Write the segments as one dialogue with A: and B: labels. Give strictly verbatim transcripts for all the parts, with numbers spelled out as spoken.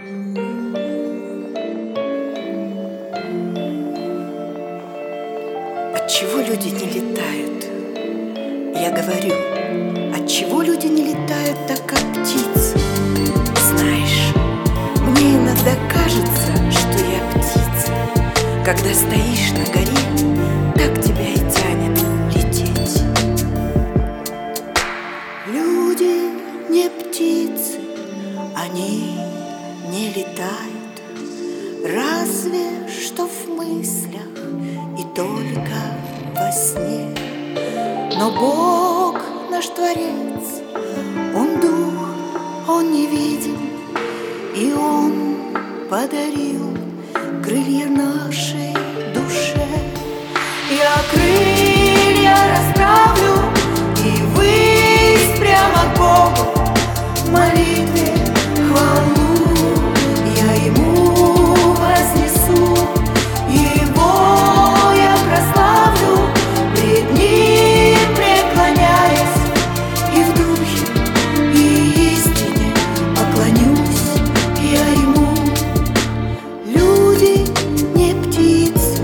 A: Отчего люди не летают? Я говорю, отчего люди не летают так, как птицы? Знаешь, мне иногда кажется, что я птица. Когда стоишь на горе, так тебя и тянет лететь. Люди не птицы, они не летают, разве что в мыслях и только во сне. Но Бог наш Творец, Он дух, Он невидим, и Он подарил крылья нашей душе. Я крылья расправлю и ввысь прямо к Богу, в молитве хвалу я Ему вознесу. Его я прославлю, пред Ним преклоняясь, и в духе и истине поклонюсь я Ему. Люди не птицы,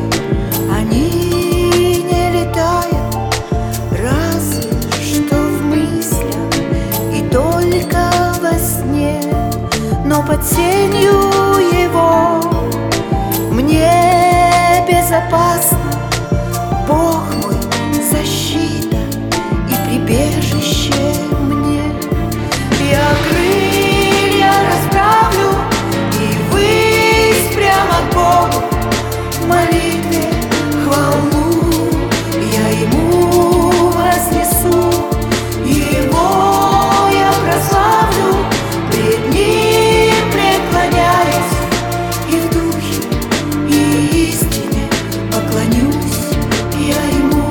A: они не летают, разве что в мыслях и только во сне. Но под сенью Его мне безопасно. Бог мой защита и прибежище мне. Я крылья расправлю и ввысь прямо к Богу, в молитве хвалу я Ему вознесу. Его я прославлю, пред Ним преклоняясь, и в духе и истине поклонюсь я Ему.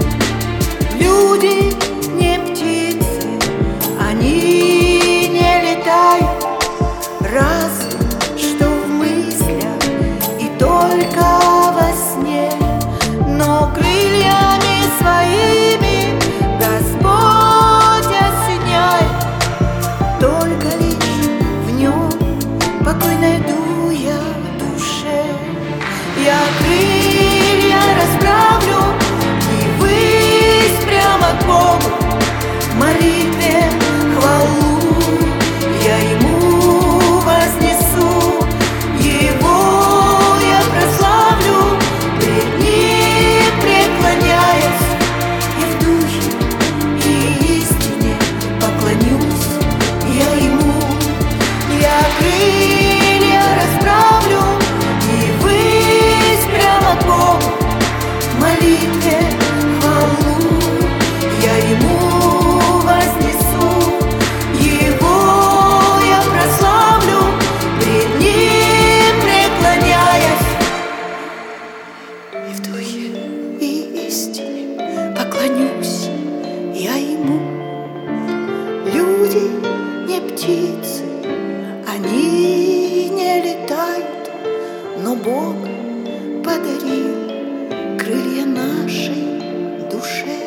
A: Люди не птицы, они не летают, разве что в мыслях и только во сне. Но крыльями своими Господь осеняет, только лишь в Нем покой найду я душе. Я крылья расправлю и ввысь прямо к Богу, в молитве хвалу я Ему вознесу. Его я прославлю, пред Ним преклоняясь, и в духе и истине поклонюсь я Ему. Я крылья расправлю и ввысь прямо к Богу, в молитве хвалу я Ему вознесу. Его я прославлю, пред Ним преклоняясь, и в духе и истине поклонюсь я Ему. Люди не птицы, они не летают, но Бог подарил крылья нашей душе.